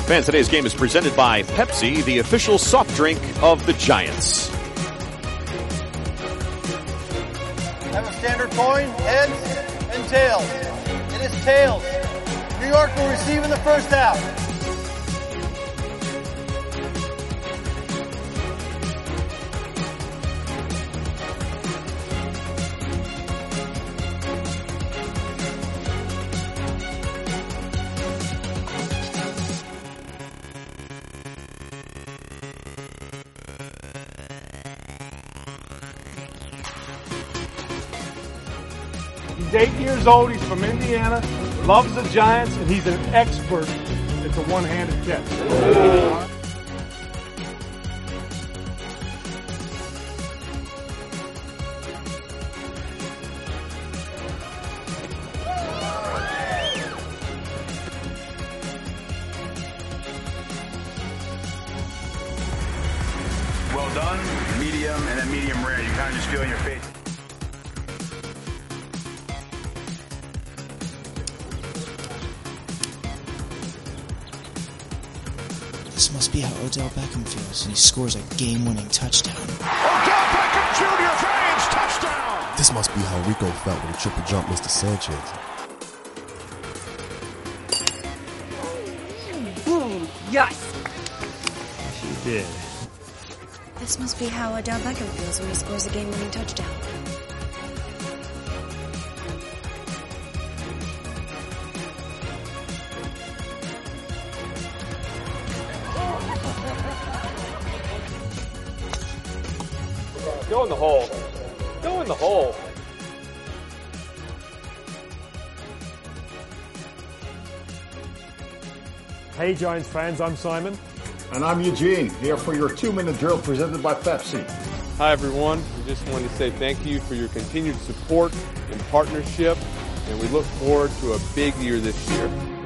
Fans, today's game is presented by Pepsi, the official soft drink of the Giants. Have a standard coin, heads and tails. It is tails. New York will receive in the first half. He's 8 years old, he's from Indiana, loves the Giants, and he's an expert at the one-handed catch. Well done, medium, and then medium rare. You kind of just feel in your face. This must be how Odell Beckham feels when he scores a game-winning touchdown. Odell Beckham Jr. for an inch touchdown! This must be how Rico felt when he triple jumped Mr. Sanchez. Boom! Yes! She did. This must be how Odell Beckham feels when he scores a game-winning touchdown. Go in the hole. Go in the hole. Hey Giants fans, I'm Simon. And I'm Eugene, here for your 2-minute drill presented by Pepsi. Hi everyone, we just wanted to say thank you for your continued support and partnership, and we look forward to a big year this year.